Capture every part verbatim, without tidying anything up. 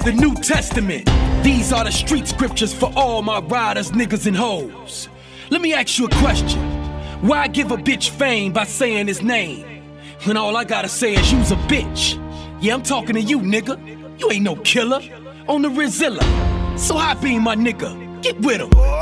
the New Testament. These are the street scriptures for all my riders, niggas, and hoes. Let me ask you a question. Why give a bitch fame by saying his name, when all I gotta say is you's a bitch? Yeah, I'm talking to you, nigga. You ain't no killer. On the Rizilla. So I be my nigga. Get with him. Look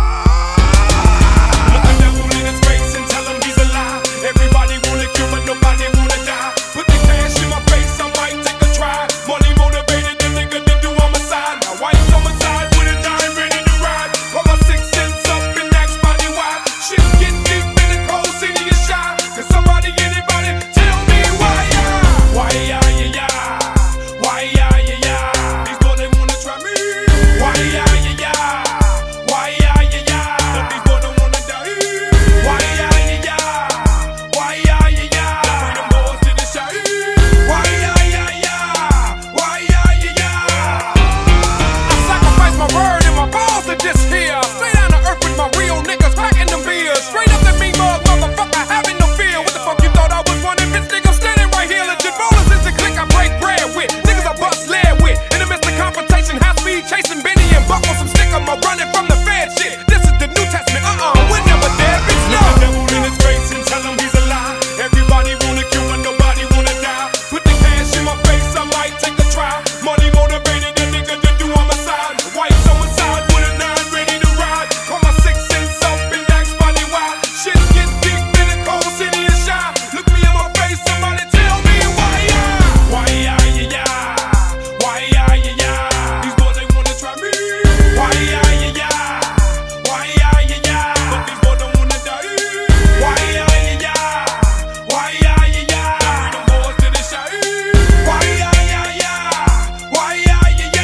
the devil in his face and tell him he's a lie. Everybody wanna kill but nobody wanna die. Put the cash in my face, I might take a try. Money motivated, the nigga to do homicide. My wife's on my side with a dime ready to ride. Put my six cents up and ask body why. Shit get deep in the cold city is shy. Cause somebody, anybody, tell me why ya? Why ya, ya, ya? Why ya, ya, ya? These boys they wanna try me. Why ya, ya, ya? Why ya, ya, ya? But these boys don't wanna die. Why ya, ya, ya? Why ya, ya, ya? Bring them boys to the shot. Why ya, ya, ya? Why ya, ya, ya? I sacrifice my word and my balls to this here. Straight down to earth with my real niggas packing them beers. Straight up to me, mug, motherfucker, having no fear. What the fuck you thought I was running? Bitch, nigga, standing right here. Legit rollers is the clique I break bread with. Niggas I bust lead with. In the midst of confrontation, high speed chasing Benny and Buck on some stick. I'm a running from the Fed shit. This is the New Testament. Uh-uh, we're never dead, bitch. No. Look the devil in his face and tell him he's a lie. Everybody wanna kill but nobody wanna die. Put the cash in my face, I might take a try. Money motivated, the nigga to do homicide. Wife's on my side with a nine ready to ride. Call my six cents up and ask body why. Shit get deep in the cold city is shy. Look me in my face, somebody tell me why ya? Why ya, ya, ya? Why ya, ya, ya? These boys they wanna try me. Why ya, ya, ya? Why ya, ya, ya? But these boys don't wanna die. Why ya, ya, ya? Why ya, ya, ya? Bring them boys to the shot. Why ya, ya, ya? Why ya, ya, ya?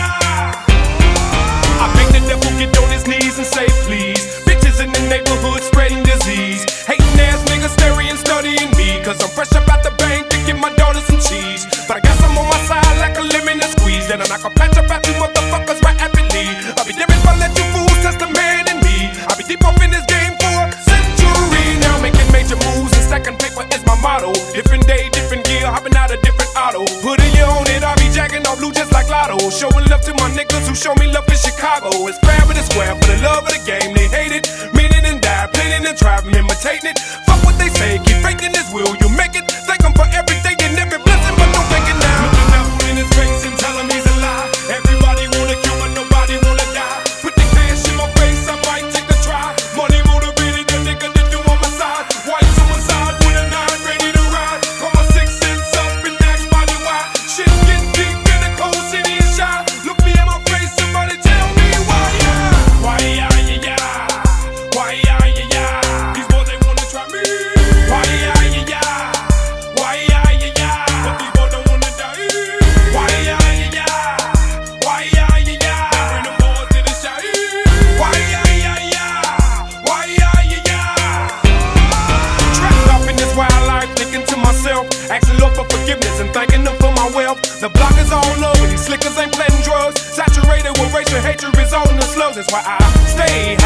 I make the devil get on his knees and say please. Bitches in the neighborhood spreading disease. Hating ass niggas staring, studying me. Cause I'm fresh up out the bank to give my daughter some cheese. But I guess I'm on my side like a lemon to squeeze. And I knock a patch up at you motherfuckers right rapidly. I'll be damned if I let you fools test the man in me. I'll be deep up in this game for a century. Now making major moves and stacking paper is my motto. Different day, different gear, hopping out a different auto. Put a year on it, I'll be jacking off blue just like Lotto. Showing love to my niggas who show me love in Chicago. It's fair but it's square for the love of the game. They hate it, meaning and die, planning and driving, imitating it. Fuck what they say, keep faking this will you make it. Thank 'em for everything and every blessing, but don't make it now. Look the devil in his face and tell him he's a lie. Everybody wanna kill but nobody wanna die. Put the cash in my face, I might take a try. Money motivated, the nigga to do homicide. Wife's on my side with a nine ready to ride. Call my six cents up and ask body why. Shit get deep in the cold city is shy. Look me in my face, somebody tell me why ya? Why ya, ya, ya? Why ya, ya, ya? These boys they wanna try me. Why ya, ya, ya? Why ya, ya, ya? But these boys don't wanna die. Why ya, ya, ya? Why ya, ya, ya? Bring them boys to the shot. Why ya, ya, ya? Why ya, ya, ya? Trapped off in this wild life, thinking to myself, asking Lord for forgiveness and thanking Him for my wealth. The block is all over, these slickers ain't planting drugs. Saturated with racial hatred, resulting in slugs. That's why I stay